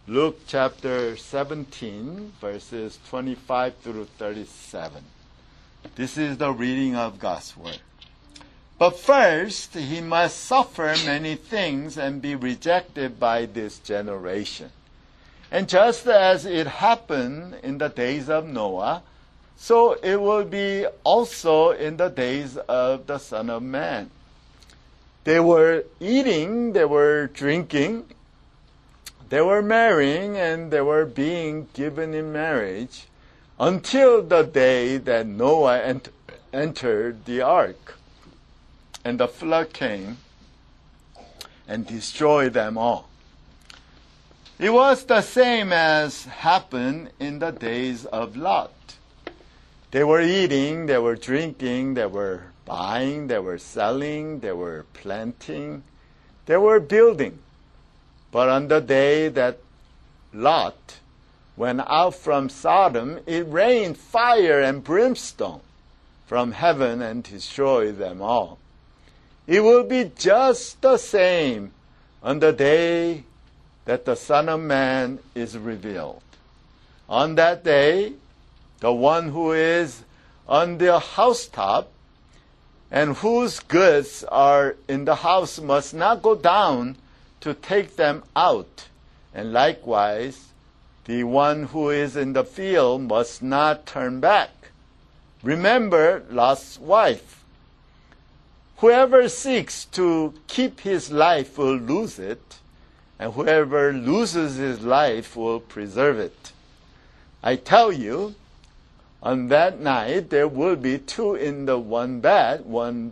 Luke chapter 17, verses 25 through 37. This is the reading of God's word. But first, he must suffer many things and be rejected by this generation. And just as it happened in the days of Noah, so it will be also in the days of the Son of Man. They were eating, they were drinking, they were marrying, and they were being given in marriage until the day that Noah entered the ark. And the flood came and destroyed them all. It was the same as happened in the days of Lot. They were eating, they were drinking, they were buying, they were selling, they were planting, they were building. But on the day that Lot went out from Sodom, it rained fire and brimstone from heaven and destroyed them all. It will be just the same on the day that the Son of Man is revealed. On that day, the one who is on the housetop and whose goods are in the house must not go down to take them out. And likewise, the one who is in the field must not turn back. Remember Lot's wife. Whoever seeks to keep his life will lose it, and whoever loses his life will preserve it. I tell you, on that night there will be two in the one bed.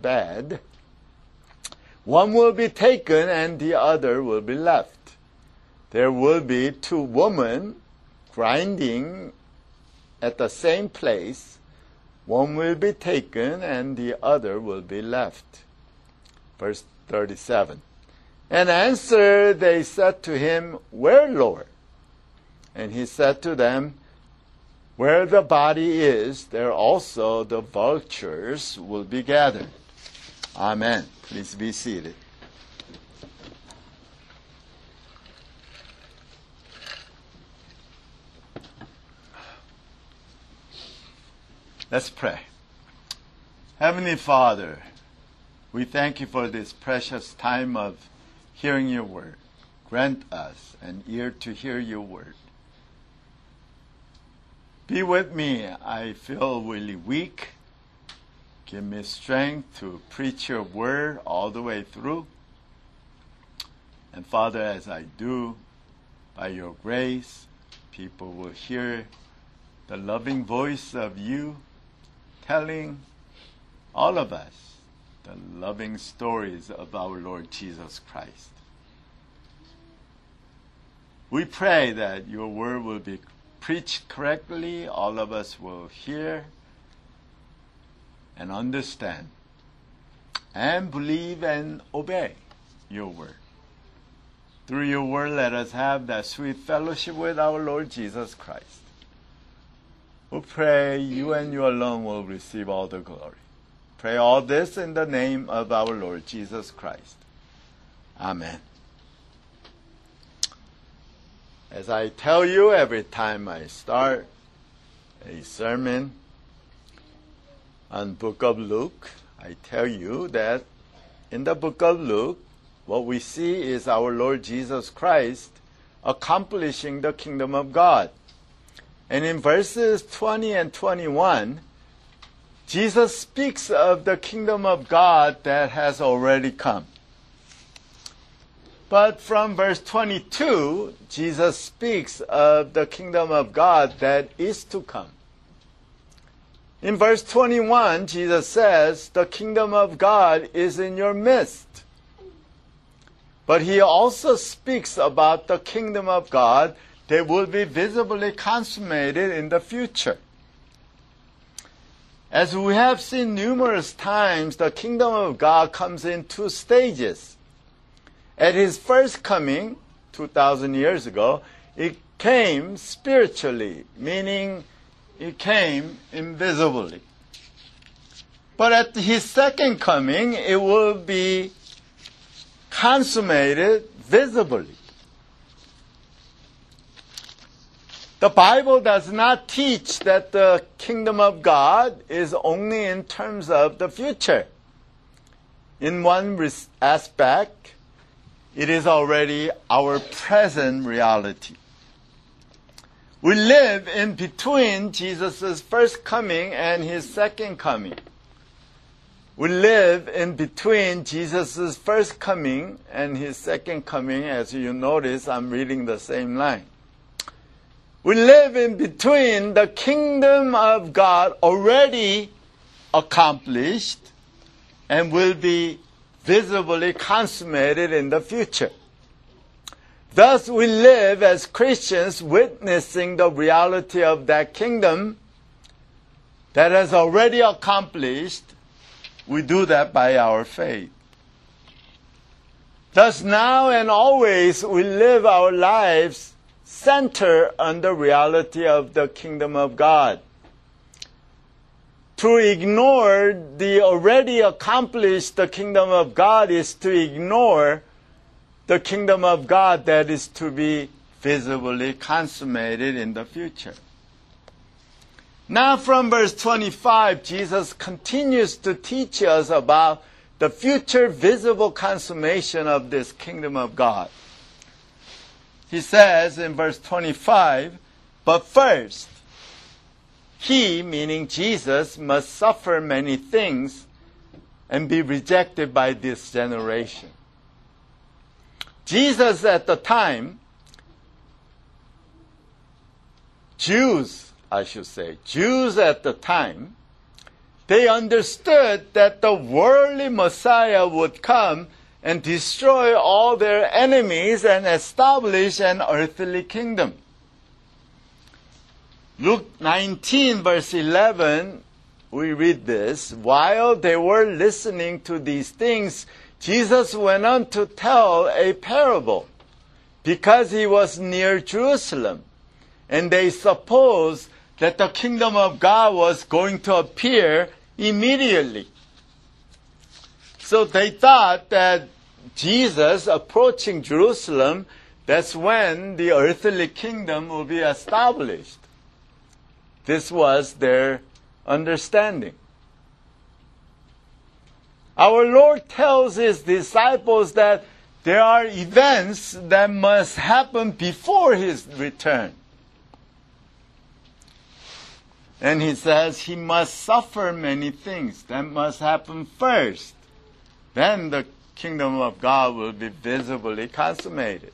One will be taken and the other will be left. There will be two women grinding at the same place. One will be taken and the other will be left. Verse 37. And answer they said to him, Where, Lord? And he said to them, Where the body is, there also the vultures will be gathered. Amen. Please be seated. Let's pray. Heavenly Father, we thank you for this precious time of hearing your word. Grant us an ear to hear your word. Be with me. I feel really weak. Give me strength to preach your word all the way through. And Father, as I do, by your grace, people will hear the loving voice of you telling all of us the loving stories of our Lord Jesus Christ. We pray that your word will be preached correctly. All of us will hear and understand and believe and obey your word. Through your word, let us have that sweet fellowship with our Lord Jesus Christ. We pray you and you alone will receive all the glory. Pray all this in the name of our Lord Jesus Christ. Amen. As I tell you every time I start a sermon on book of Luke, I tell you that in the book of Luke, what we see is our Lord Jesus Christ accomplishing the kingdom of God. And in verses 20 and 21, Jesus speaks of the kingdom of God that has already come. But from verse 22, Jesus speaks of the kingdom of God that is to come. In verse 21, Jesus says, the kingdom of God is in your midst. But he also speaks about the kingdom of God that will be visibly consummated in the future. As we have seen numerous times, the kingdom of God comes in two stages. At his first coming, 2,000 years ago, it came spiritually, meaning it came invisibly. But at his second coming, it will be consummated visibly. The Bible does not teach that the kingdom of God is only in terms of the future. In one aspect, it is already our present reality. We live in between Jesus' first coming and his second coming. We live in between Jesus' first coming and his second coming. As you notice, I'm reading the same line. We live in between the kingdom of God already accomplished and will be visibly consummated in the future. Thus, we live as Christians witnessing the reality of that kingdom that has already accomplished. We do that by our faith. Thus, now and always, we live our lives centered on the reality of the kingdom of God. To ignore the already accomplished the kingdom of God is to ignore the kingdom of God that is to be visibly consummated in the future. Now from verse 25, Jesus continues to teach us about the future visible consummation of this kingdom of God. He says in verse 25, but first, he, meaning Jesus, must suffer many things and be rejected by this generation. Jesus at the time, Jews at the time, they understood that the worldly Messiah would come and destroy all their enemies and establish an earthly kingdom. Luke 19, verse 11, we read this. While they were listening to these things, Jesus went on to tell a parable because he was near Jerusalem, and they supposed that the kingdom of God was going to appear immediately. So they thought that Jesus approaching Jerusalem, that's when the earthly kingdom will be established. This was their understanding. Our Lord tells his disciples that there are events that must happen before his return. And he says he must suffer many things. That must happen first. Then the kingdom of God will be visibly consummated.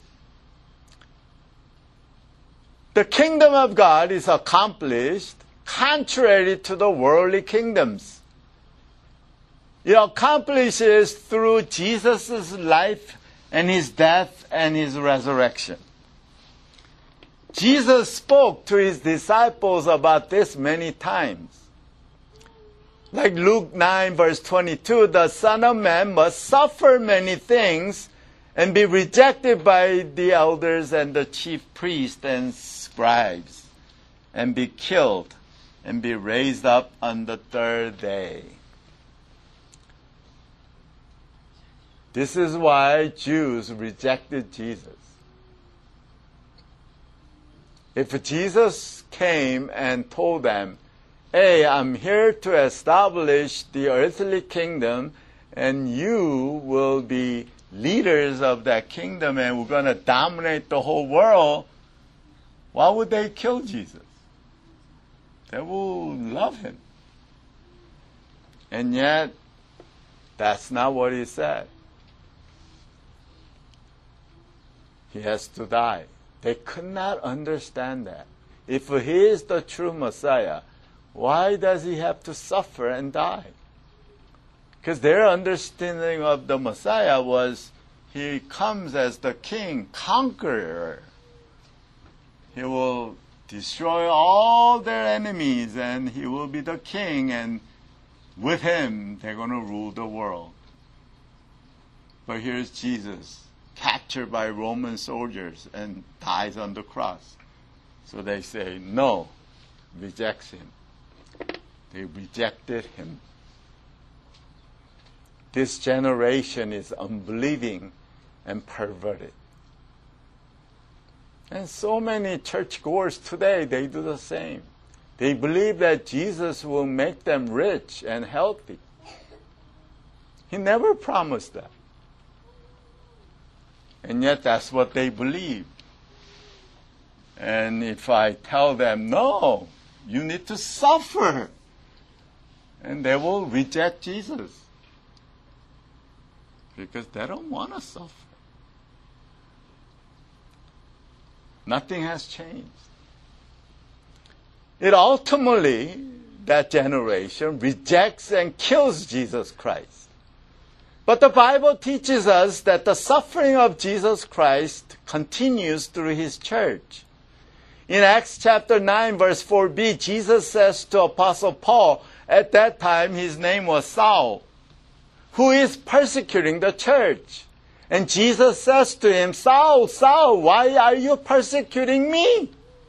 The kingdom of God is accomplished contrary to the worldly kingdoms. It accomplishes through Jesus' life and his death and his resurrection. Jesus spoke to his disciples about this many times. Like Luke 9, verse 22, the Son of Man must suffer many things and be rejected by the elders and the chief priests and scribes, and be killed and be raised up on the third day. This is why Jews rejected Jesus. If Jesus came and told them, hey, I'm here to establish the earthly kingdom, and you will be leaders of that kingdom, and we're going to dominate the whole world, why would they kill Jesus? They will love him. And yet, that's not what he said. He has to die. They could not understand that. If he is the true Messiah, why does he have to suffer and die? Because their understanding of the Messiah was he comes as the king, conqueror. He will destroy all their enemies and he will be the king, and with him they're going to rule the world. But here's Jesus, captured by Roman soldiers and dies on the cross. So they say, no, rejects him. They rejected him. This generation is unbelieving and perverted. And so many churchgoers today, they do the same. They believe that Jesus will make them rich and healthy. He never promised that. And yet that's what they believe. And if I tell them, no, you need to suffer, and they will reject Jesus. Because they don't want to suffer. Nothing has changed. It ultimately, that generation, rejects and kills Jesus Christ. But the Bible teaches us that the suffering of Jesus Christ continues through His church. In Acts chapter 9, verse 4b, Jesus says to Apostle Paul, at that time his name was Saul, who is persecuting the church. And Jesus says to him, Saul, Saul, why are you persecuting me?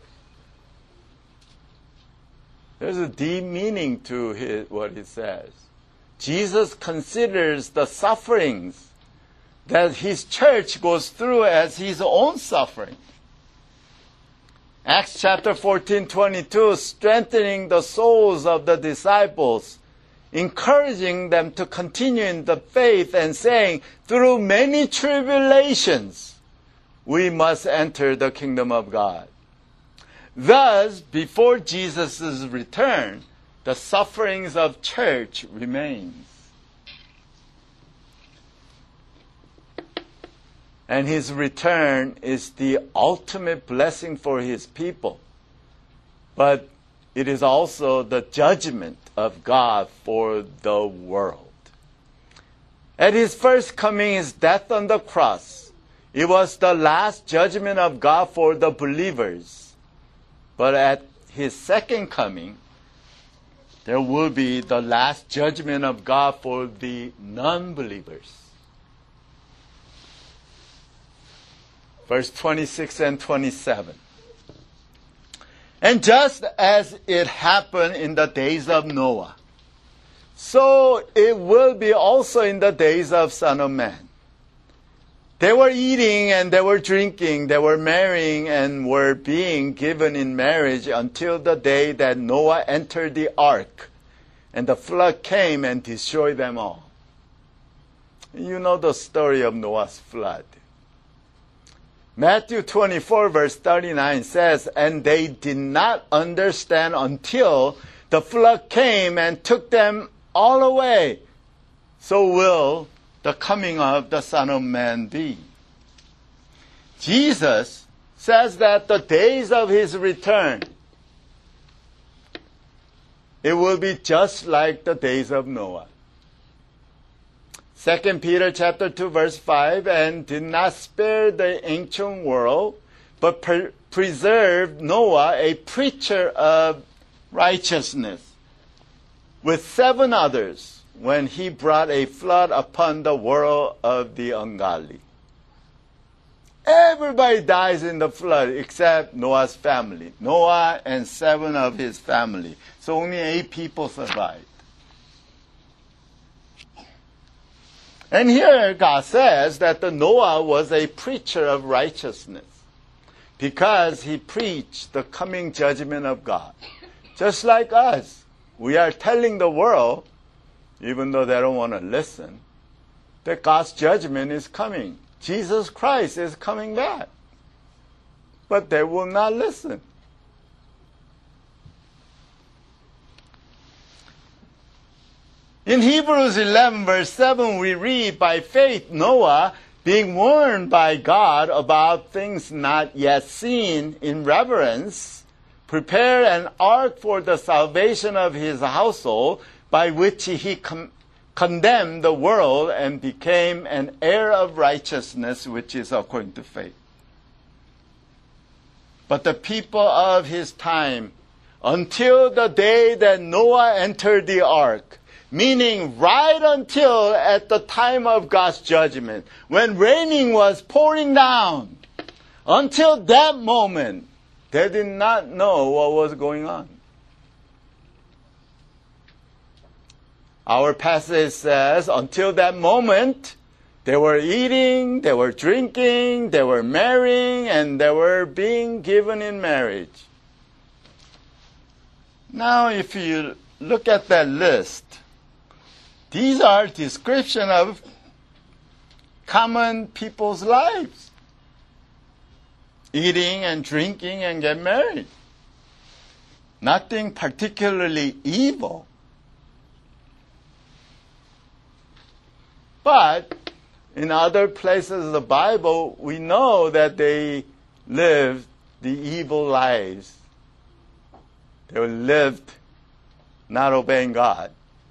There's a deep meaning to what he says. Jesus considers the sufferings that his church goes through as his own suffering. Acts chapter 14:22, strengthening the souls of the disciples, encouraging them to continue in the faith and saying, through many tribulations, we must enter the kingdom of God. Thus, before Jesus' return, the sufferings of church remains. And his return is the ultimate blessing for his people. But it is also the judgment of God for the world. At his first coming, his death on the cross, it was the last judgment of God for the believers. But at his second coming, there will be the last judgment of God for the non-believers. Verse 26 and 27. And just as it happened in the days of Noah, so it will be also in the days of Son of Man. They were eating and they were drinking, they were marrying and were being given in marriage until the day that Noah entered the ark, and the flood came and destroyed them all. You know the story of Noah's flood. Matthew 24 verse 39 says, and they did not understand until the flood came and took them all away. So will the coming of the Son of Man be. Jesus says that the days of his return, it will be just like the days of Noah. 2 Peter chapter 2 verse 5, and did not spare the ancient world, but preserved Noah, a preacher of righteousness, with 7 others, when he brought a flood upon the world of the ungodly. Everybody dies in the flood except Noah's family. Noah and 7 of his family. So only 8 people survived. And here God says that the Noah was a preacher of righteousness because he preached the coming judgment of God. Just like us, we are telling the world, even though they don't want to listen, that God's judgment is coming. Jesus Christ is coming back. But they will not listen. In Hebrews 11 verse 7 we read, by faith Noah, being warned by God about things not yet seen, in reverence, prepared an ark for the salvation of his household, by which he condemned the world and became an heir of righteousness, which is according to faith. But the people of his time, until the day that Noah entered the ark, meaning right until at the time of God's judgment, when raining was pouring down, until that moment, they did not know what was going on. Our passage says, until that moment, They were eating, they were drinking, they were marrying, and they were being given in marriage. Now, if you look at that list, these are description of common people's lives. Eating and drinking and get married. Nothing particularly evil. But in other places of the Bible, we know that they lived the evil lives. They lived not obeying God.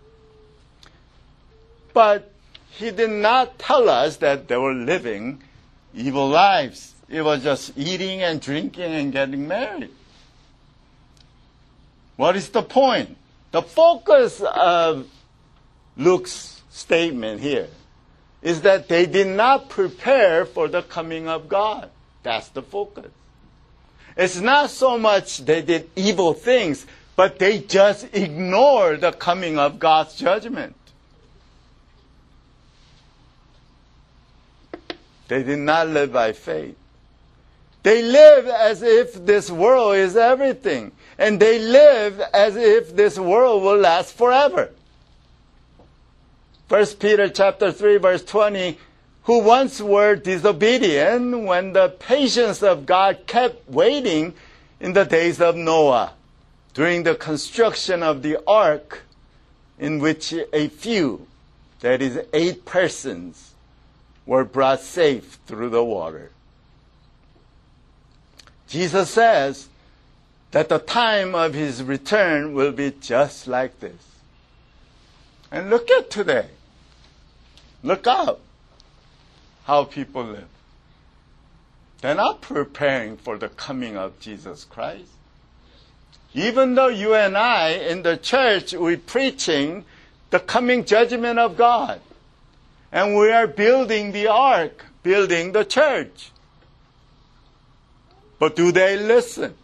But he did not tell us that they were living evil lives. It was just eating and drinking and getting married. What is the point? The focus of Luke's statement here is that they did not prepare for the coming of God. That's the focus. It's not so much they did evil things, but they just ignored the coming of God's judgment. They did not live by faith. They live as if this world is everything. And they live as if this world will last forever. 1 Peter chapter 3 verse 20, who once were disobedient when the patience of God kept waiting in the days of Noah, during the construction of the ark, in which a few, that is 8 persons, were brought safe through the water. Jesus says that the time of his return will be just like this. And look at today. Look out how people live. They're not preparing for the coming of Jesus Christ. Even though you and I in the church, we're preaching the coming judgment of God. And we are building the ark, building the church. But do they listen?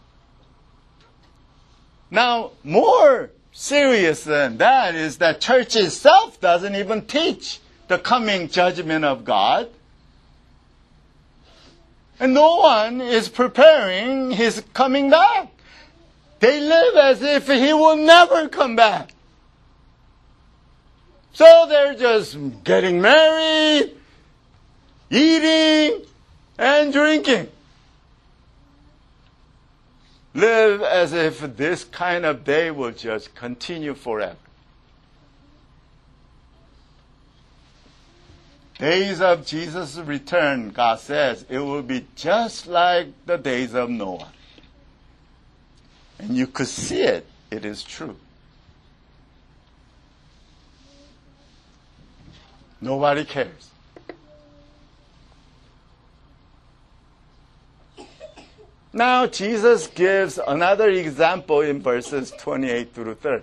Now, more serious than that is that church itself doesn't even teach the coming judgment of God. And no one is preparing his coming back. They live as if he will never come back. So they're just getting married, eating, and drinking. Live as if this kind of day will just continue forever. Days of Jesus' return, God says, it will be just like the days of Noah. And you could see it. It is true. Nobody cares. Now, Jesus gives another example in verses 28 through 30.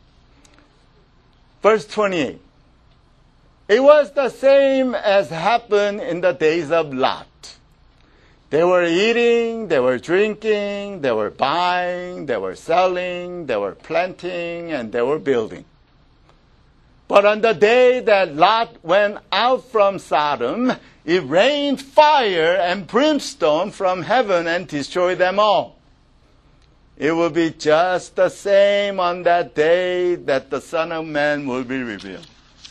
Verse 28. It was the same as happened in the days of Lot. They were eating, they were drinking, they were buying, they were selling, they were planting, and they were building. But on the day that Lot went out from Sodom, it rained fire and brimstone from heaven and destroyed them all. It will be just the same on that day that the Son of Man will be revealed.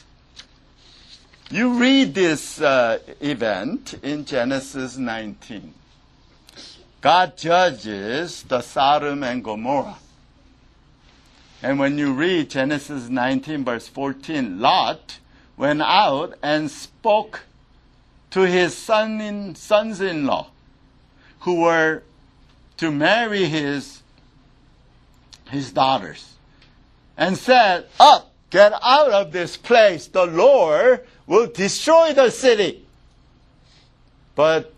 You read this event in Genesis 19. God judges the Sodom and Gomorrah. And when you read Genesis 19 verse 14, Lot went out and spoke to his sons-in-law who were to marry his daughters and said, "Up, get out of this place. The Lord will destroy the city." But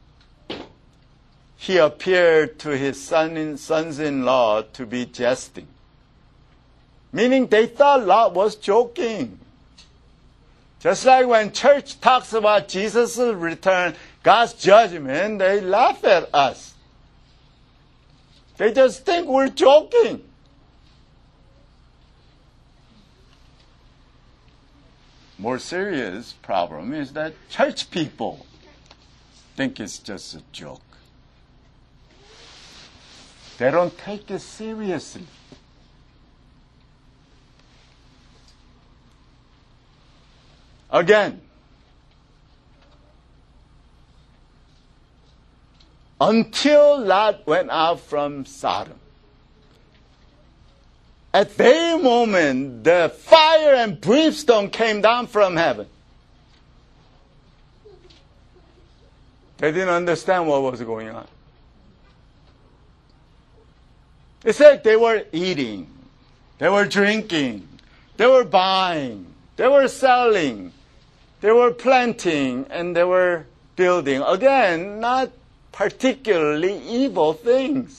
he appeared to his sons-in-law to be jesting. Meaning they thought Lot was joking. Just like when church talks about Jesus' return, God's judgment, they laugh at us. They just think we're joking. more serious problem is that church people think it's just a joke. They don't take it seriously. Again, until Lot went out from Sodom, at that moment, the fire and brimstone came down from heaven. They didn't understand what was going on. It said they were eating, they were drinking, they were buying, they were selling, they were planting, and they were building. Again, not particularly evil things.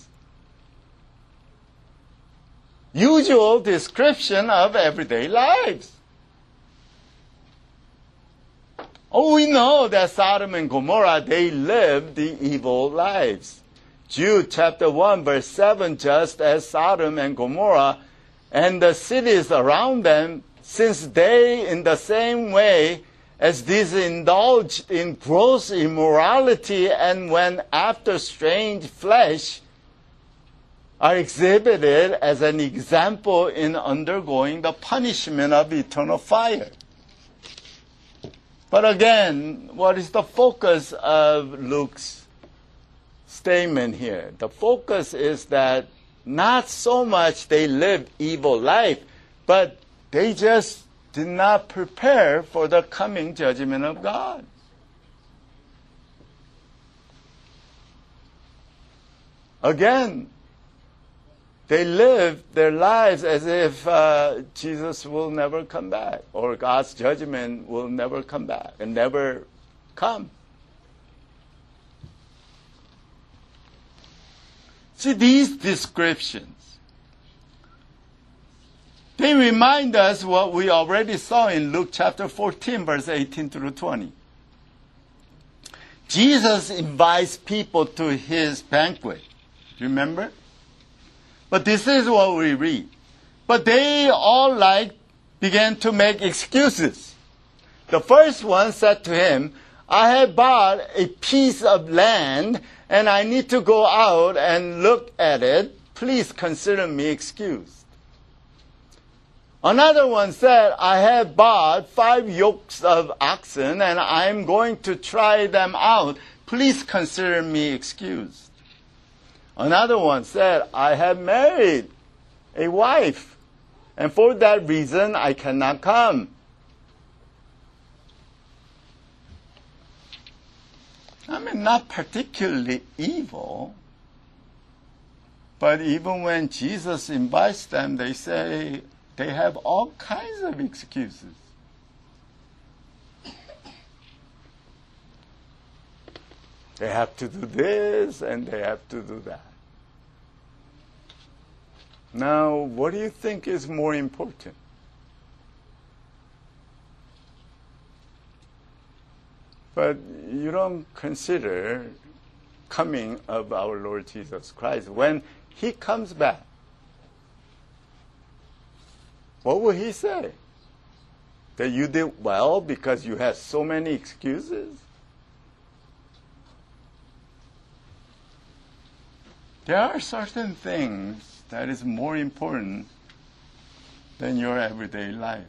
Usual description of everyday lives. Oh, we know that Sodom and Gomorrah, they lived the evil lives. Jude chapter 1 verse 7, just as Sodom and Gomorrah and the cities around them, since they in the same way as these indulged in gross immorality and went after strange flesh, are exhibited as an example in undergoing the punishment of eternal fire. But again, what is the focus of Luke's statement here? The focus is that not so much they lived evil life, but they just did not prepare for the coming judgment of God. Again, they lived their lives as if Jesus will never come back, or God's judgment will never come back and never come. See, these descriptions, they remind us what we already saw in Luke chapter 14, verse 18 through 20. Jesus invites people to his banquet. Do you remember? But this is what we read. But they all began to make excuses. The first one said to him, I have bought a piece of land and I need to go out and look at it. Please consider me excused. Another one said, I have bought 5 yokes of oxen and I'm going to try them out. Please consider me excused. Another one said, I have married a wife, and for that reason I cannot come. I mean, not particularly evil, but even when Jesus invites them, they say they have all kinds of excuses. They have to do this and they have to do that. Now, what do you think is more important? But you don't consider coming of our Lord Jesus Christ. When he comes back, what will he say? That you did well because you had so many excuses? There are certain things that is more important than your everyday life.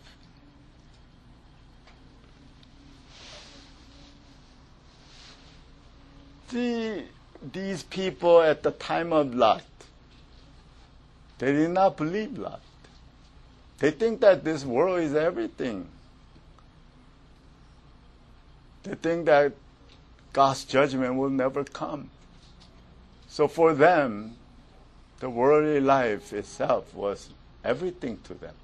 See, these people at the time of Lot, they did not believe Lot. They think that this world is everything. They think that God's judgment will never come. So for them, the worldly life itself was everything to them.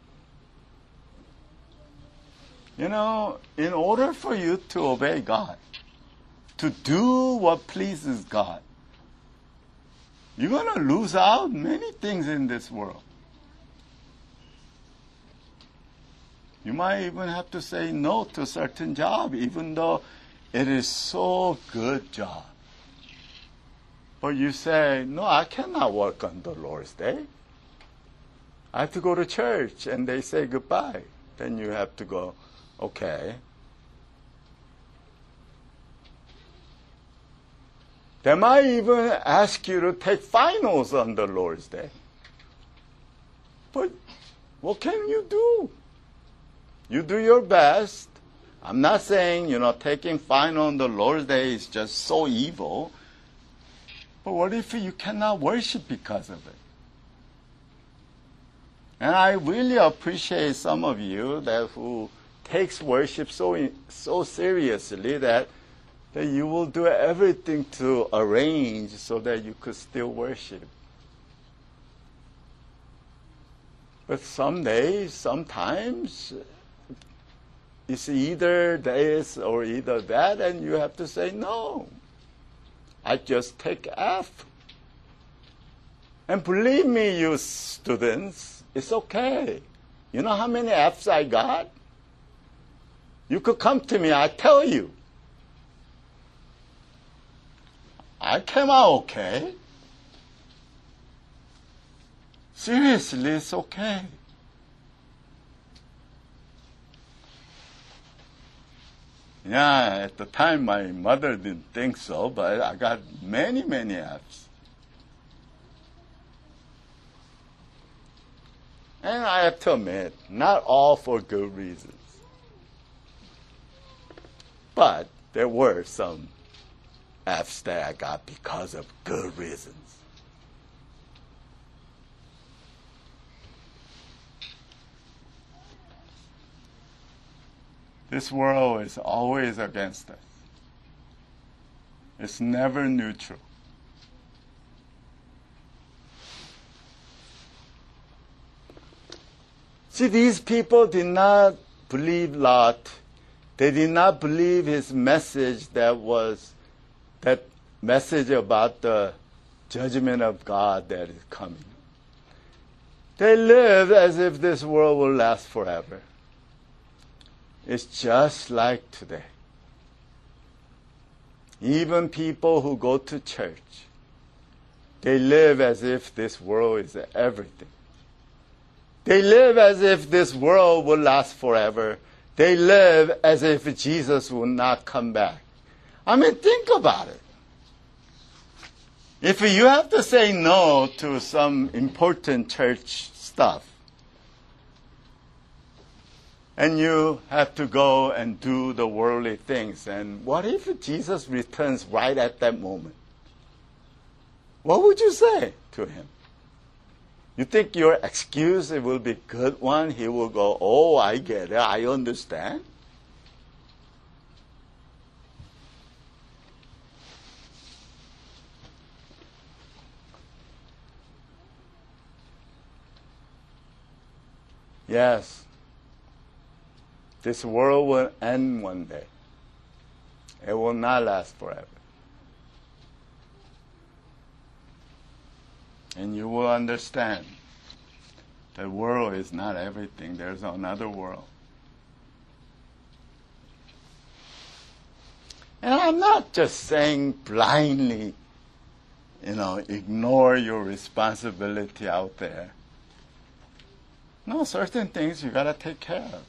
You know, in order for you to obey God, to do what pleases God, you're going to lose out many things in this world. You might even have to say no to a certain job, even though it is so good job. But you say, no, I cannot work on the Lord's day. I have to go to church, and they say goodbye. Then you have to go Okay. They might even ask you to take finals on the Lord's Day. But what can you do? You do your best. I'm not saying, taking final on the Lord's Day is just so evil. But what if you cannot worship because of it? And I really appreciate some of you who takes worship so seriously that you will do everything to arrange so that you could still worship. But some days, sometimes, it's either this or either that, and you have to say, no, I just take F. And believe me, you students, it's okay. You know how many Fs I got? You could come to me, I tell you. I came out okay. Seriously, it's okay. Yeah, at the time my mother didn't think so, but I got many, many Fs. And I have to admit, not all for good reasons. But there were some Fs that I got because of good reasons. This world is always against us. It's never neutral. See, these people did not believe Lot. They did not believe his message that message about the judgment of God that is coming. They live as if this world will last forever. It's just like today. Even people who go to church, they live as if this world is everything. They live as if this world will last forever. They live as if Jesus will not come back. I mean, think about it. If you have to say no to some important church stuff, and you have to go and do the worldly things, and what if Jesus returns right at that moment? What would you say to him? You think your excuse will be a good one? He will go, oh, I get it, I understand. Yes, this world will end one day. It will not last forever. And you will understand the world is not everything. There's another world. And I'm not just saying blindly, ignore your responsibility out there. No, certain things you got to take care of.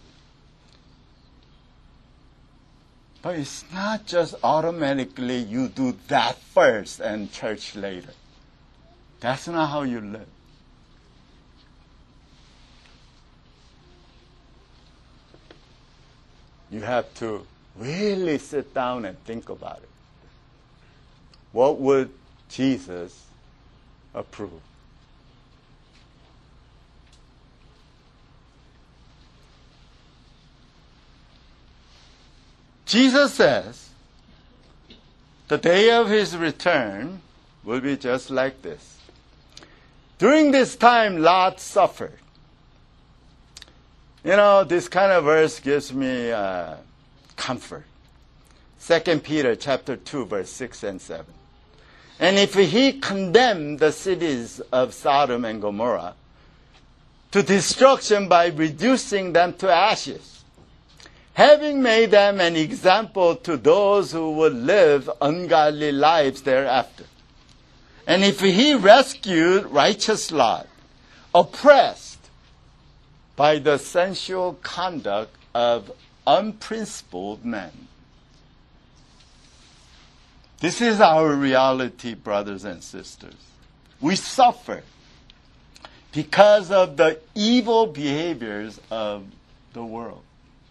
But it's not just automatically you do that first and church later. That's not how you live. You have to really sit down and think about it. What would Jesus approve? Jesus says the day of his return will be just like this. During this time, Lot suffered. This kind of verse gives me comfort. 2 Peter chapter 2, verse 6 and 7. And if he condemned the cities of Sodom and Gomorrah to destruction by reducing them to ashes, having made them an example to those who would live ungodly lives thereafter. And if he rescued righteous Lot, oppressed by the sensual conduct of unprincipled men. This is our reality, brothers and sisters. We suffer because of the evil behaviors of the world.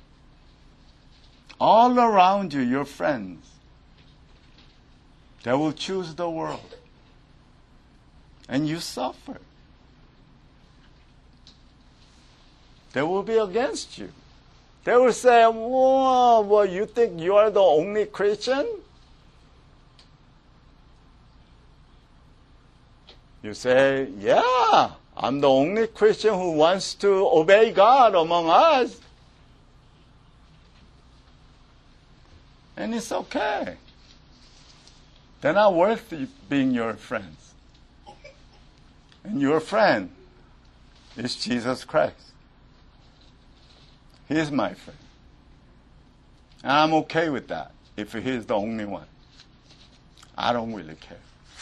All around you, your friends, they will choose the world. And you suffer. They will be against you. They will say, whoa, well, you think you are the only Christian? You say, yeah, I'm the only Christian who wants to obey God among us. And it's okay. They're not worth being your friends. And your friend is Jesus Christ. He is my friend. And I'm okay with that if he is the only one. I don't really care.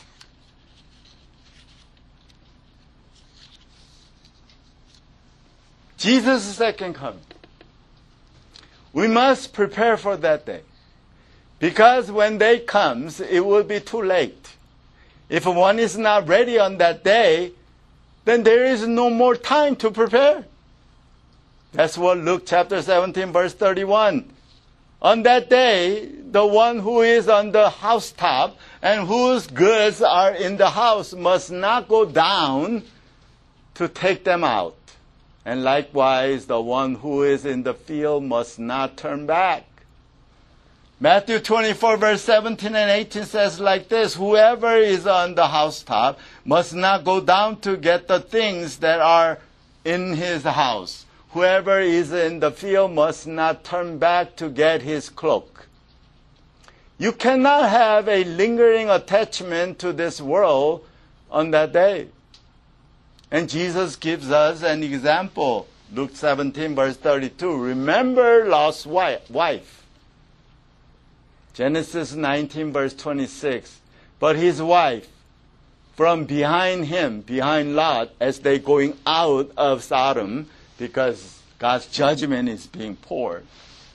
Jesus' second coming. We must prepare for that day. Because when day comes, it will be too late. If one is not ready on that day, then there is no more time to prepare. That's what Luke chapter 17 verse 31. On that day, the one who is on the housetop and whose goods are in the house must not go down to take them out. And likewise, the one who is in the field must not turn back. Matthew 24 verse 17 and 18 says like this, whoever is on the housetop must not go down to get the things that are in his house. Whoever is in the field must not turn back to get his cloak. You cannot have a lingering attachment to this world on that day. And Jesus gives us an example. Luke 17 verse 32. Remember Lot's wife. Genesis 19 verse 26. But his wife, from behind him, behind Lot, as they going out of Sodom, because God's judgment is being poured.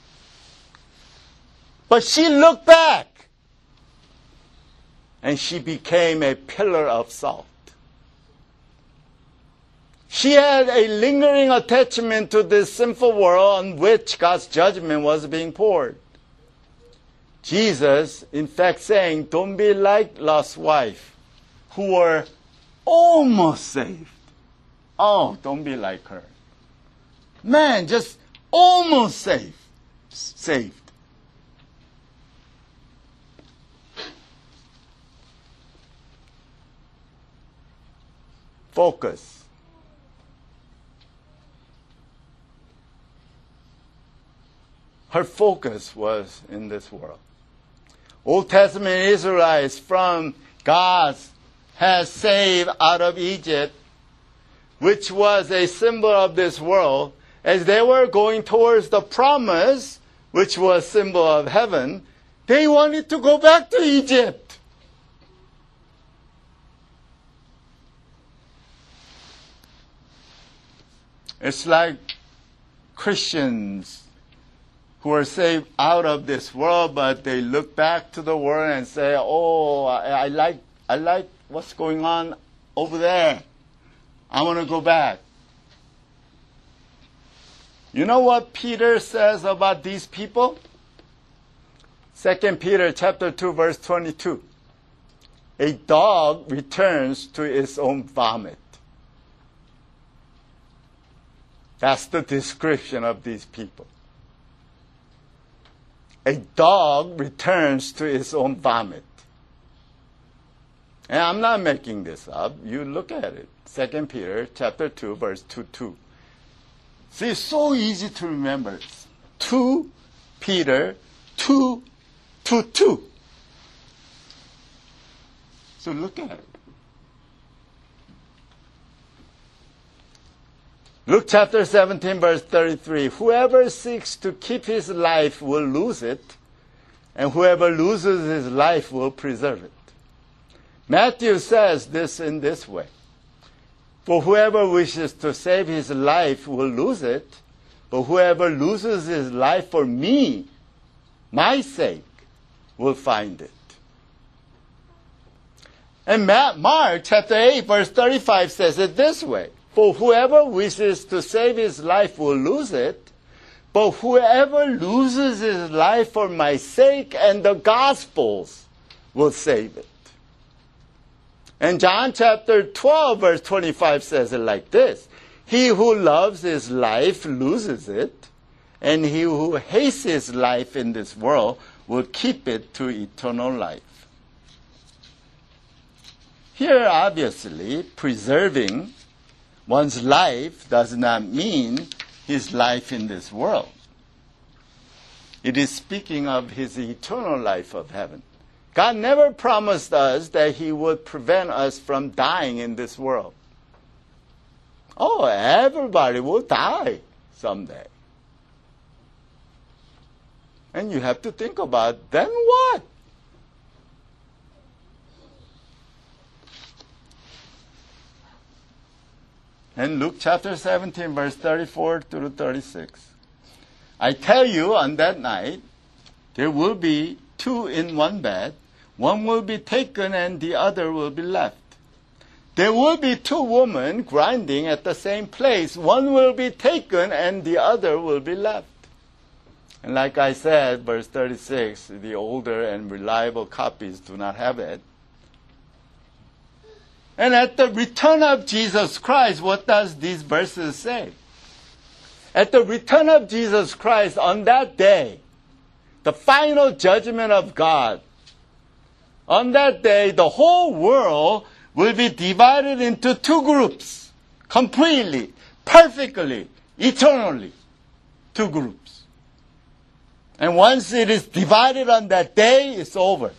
But she looked back, and she became a pillar of salt. She had a lingering attachment to this sinful world on which God's judgment was being poured. Jesus, in fact, saying, don't be like Lot's wife, who were almost saved. Oh, don't be like her. Man, just almost saved. Focus. Her focus was in this world. Old Testament Israelites from God has saved out of Egypt, which was a symbol of this world. As they were going towards the promise, which was symbol of heaven, they wanted to go back to Egypt. It's like Christians who are saved out of this world, but they look back to the world and say, oh, I like what's going on over there. I want to go back. You know what Peter says about these people? 2 Peter chapter 2 verse 22. A dog returns to its own vomit. That's the description of these people. A dog returns to its own vomit. And I'm not making this up. You look at it. 2 Peter chapter 2 verse 2. See, it's so easy to remember. 2 Peter 2. So look at it. Luke chapter 17 verse 33. Whoever seeks to keep his life will lose it, and whoever loses his life will preserve it. Matthew says this in this way. For whoever wishes to save his life will lose it. But whoever loses his life for me, my sake, will find it. And Mark chapter 8 verse 35 says it this way. For whoever wishes to save his life will lose it. But whoever loses his life for my sake and the gospel's will save it. And John chapter 12 verse 25 says it like this. He who loves his life loses it, and he who hates his life in this world will keep it to eternal life. Here, obviously, preserving one's life does not mean his life in this world. It is speaking of his eternal life of heaven. God never promised us that he would prevent us from dying in this world. Oh, everybody will die someday. And you have to think about, then what? And Luke chapter 17, verse 34 through 36. I tell you, on that night, there will be two in one bed. One will be taken and the other will be left. There will be two women grinding at the same place. One will be taken and the other will be left. And like I said, verse 36, the older and reliable copies do not have it. And at the return of Jesus Christ, what does these verses say? At the return of Jesus Christ on that day, the final judgment of God, on that day, the whole world will be divided into two groups, completely, perfectly, eternally, two groups. And once it is divided on that day, it's over.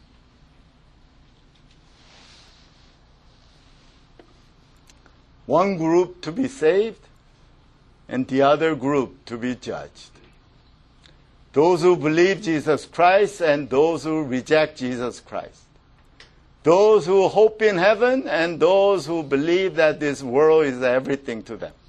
One group to be saved, and the other group to be judged. Those who believe Jesus Christ and those who reject Jesus Christ. Those who hope in heaven and those who believe that this world is everything to them.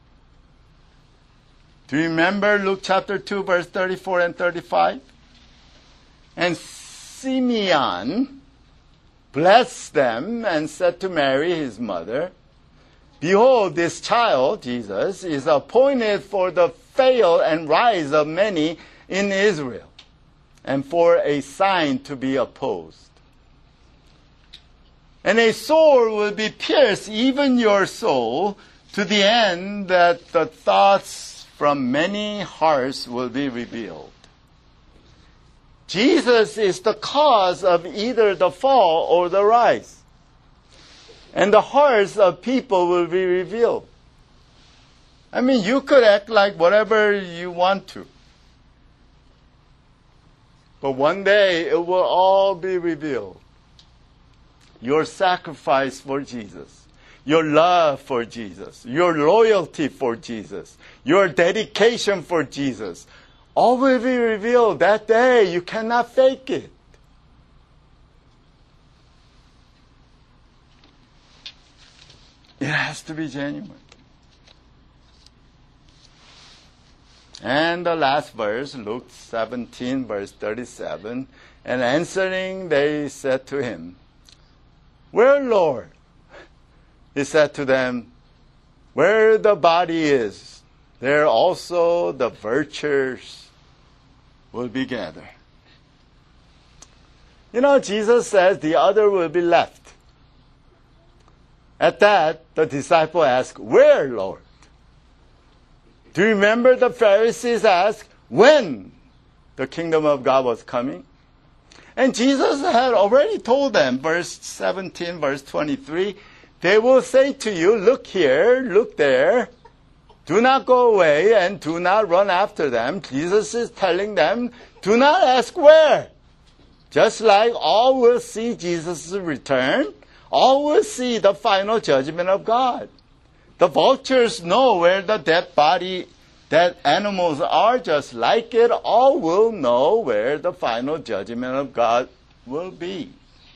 Do you remember Luke chapter 2, verse 34 and 35? And Simeon blessed them and said to Mary, his mother, Behold, this child, Jesus, is appointed for the fall and rise of many in Israel, and for a sign to be opposed. And a sword will be pierced, even your soul, to the end that the thoughts from many hearts will be revealed. Jesus is the cause of either the fall or the rise. And the hearts of people will be revealed. I mean, you could act like whatever you want to. But one day it will all be revealed. Your sacrifice for Jesus, your love for Jesus, your loyalty for Jesus, your dedication for Jesus, all will be revealed that day. You cannot fake it. It has to be genuine. And the last verse, Luke 17, verse 37, and answering they said to him, Where, Lord? He said to them, Where the body is, there also the vultures will be gathered. You know, Jesus says the other will be left. At that, the disciple asked, Where, Lord? Do you remember the Pharisees asked when the kingdom of God was coming? And Jesus had already told them, verse 17, verse 23, they will say to you, look here, look there. Do not go away and do not run after them. Jesus is telling them, do not ask where. Just like all will see Jesus' return, all will see the final judgment of God. The vultures know where the dead animals are, just like it. All will know where the final judgment of God will be.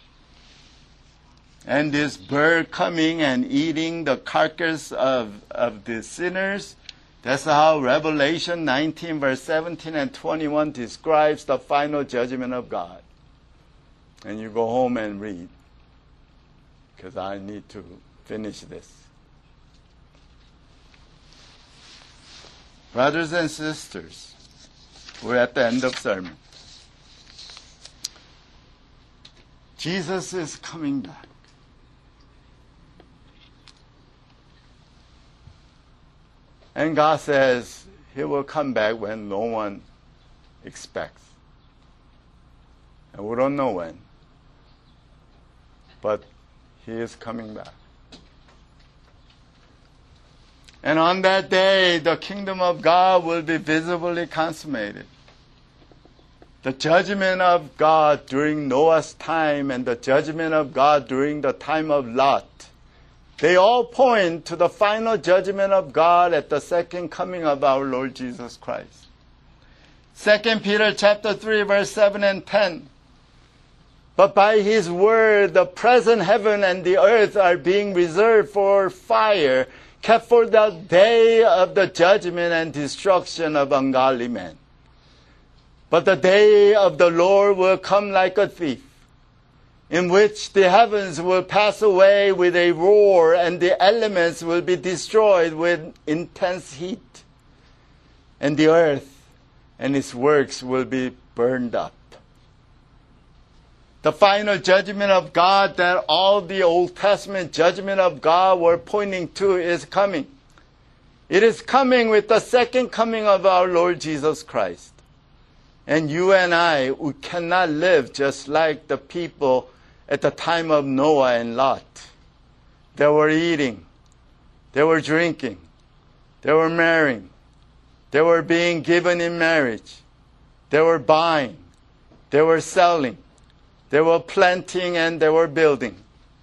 And this bird coming and eating the carcass of the sinners That's how Revelation 19 verse 17 and 21 describes the final judgment of God. And you go home and read, because I need to finish this. Brothers and sisters, we're at the end of sermon. Jesus is coming back. And God says He will come back when no one expects. And we don't know when. But He is coming back. And on that day, the kingdom of God will be visibly consummated. The judgment of God during Noah's time and the judgment of God during the time of Lot, they all point to the final judgment of God at the second coming of our Lord Jesus Christ. 2 Peter chapter 3, verse 7 and 10. But by His word, the present heaven and the earth are being reserved for fire, kept for the day of the judgment and destruction of ungodly men. But the day of the Lord will come like a thief, in which the heavens will pass away with a roar, and the elements will be destroyed with intense heat, and the earth and its works will be burned up. The final judgment of God that all the Old Testament judgment of God were pointing to is coming. It is coming with the second coming of our Lord Jesus Christ. And you and I, we cannot live just like the people at the time of Noah and Lot. They were eating, they were drinking, they were marrying, they were being given in marriage, they were buying, they were selling, they were planting, and they were building.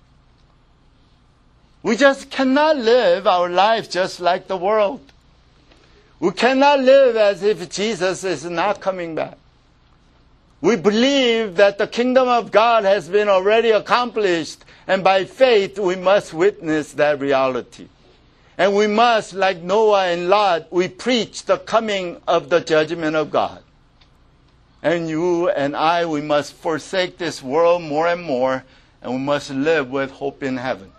We just cannot live our life just like the world. We cannot live as if Jesus is not coming back. We believe that the kingdom of God has been already accomplished, and by faith we must witness that reality. And we must, like Noah and Lot, we preach the coming of the judgment of God. And you and I, we must forsake this world more and more, and we must live with hope in heaven.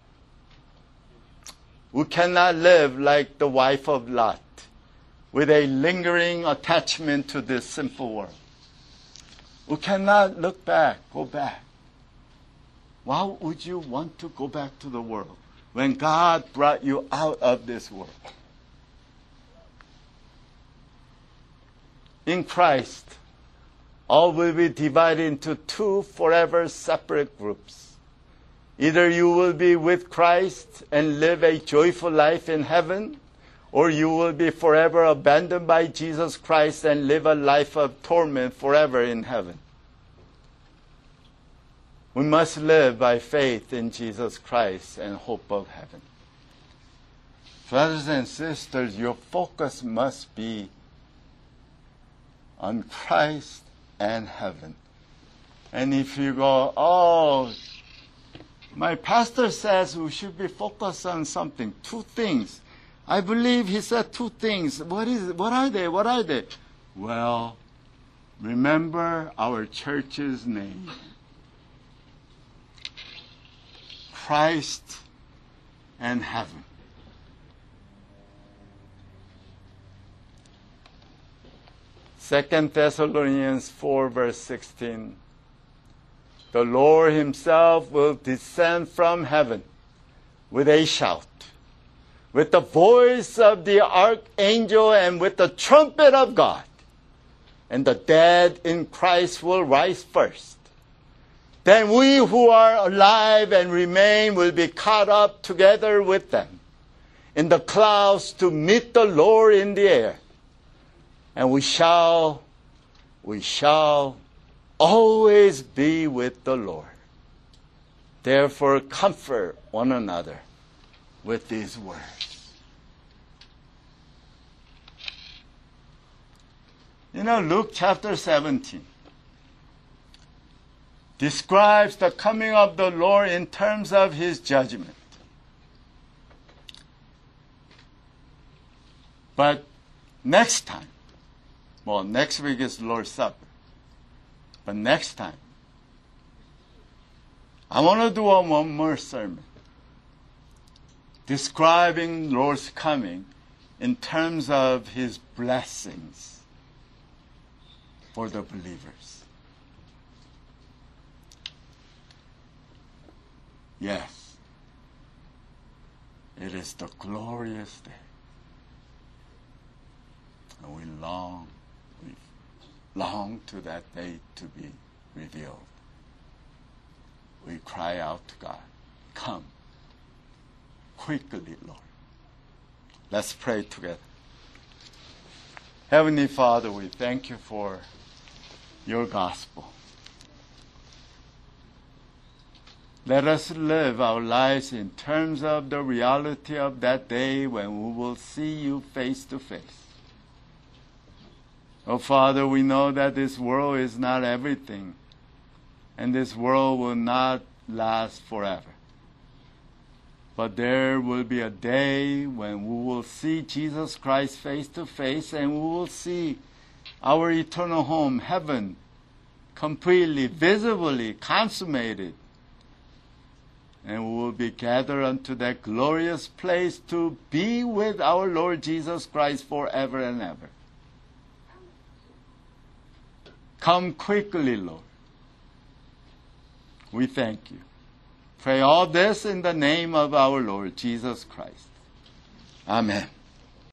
We cannot live like the wife of Lot, with a lingering attachment to this simple world. We cannot look back, go back. Why would you want to go back to the world when God brought you out of this world? In Christ, all will be divided into two forever separate groups. Either you will be with Christ and live a joyful life in heaven, or you will be forever abandoned by Jesus Christ and live a life of torment forever in heaven. We must live by faith in Jesus Christ and hope of heaven. Brothers and sisters, your focus must be on Christ and heaven. And if you go, oh, my pastor says we should be focused on something, two things. I believe he said two things. What are they? What are they? Well, remember our church's name. Christ and heaven. Second Thessalonians 4 verse 16. The Lord Himself will descend from heaven with a shout, with the voice of the archangel, and with the trumpet of God. And the dead in Christ will rise first. Then we who are alive and remain will be caught up together with them in the clouds to meet the Lord in the air. And we shall always be with the Lord. Therefore, comfort one another with these words. Luke chapter 17 describes the coming of the Lord in terms of His judgment. But next time, well, next week is Lord's Supper. But next time, I want to do one more sermon describing Lord's coming in terms of His blessings for the believers. Yes, it is the glorious day. And we long to that day to be revealed. We cry out to God, come quickly, Lord. Let's pray together. Heavenly Father, we thank you for your gospel. Let us live our lives in terms of the reality of that day when we will see you face to face. Oh, Father, we know that this world is not everything, and this world will not last forever. But there will be a day when we will see Jesus Christ face to face, and we will see our eternal home, heaven, completely, visibly consummated. And we will be gathered unto that glorious place to be with our Lord Jesus Christ forever and ever. Come quickly, Lord. We thank you. Pray all this in the name of our Lord Jesus Christ. Amen.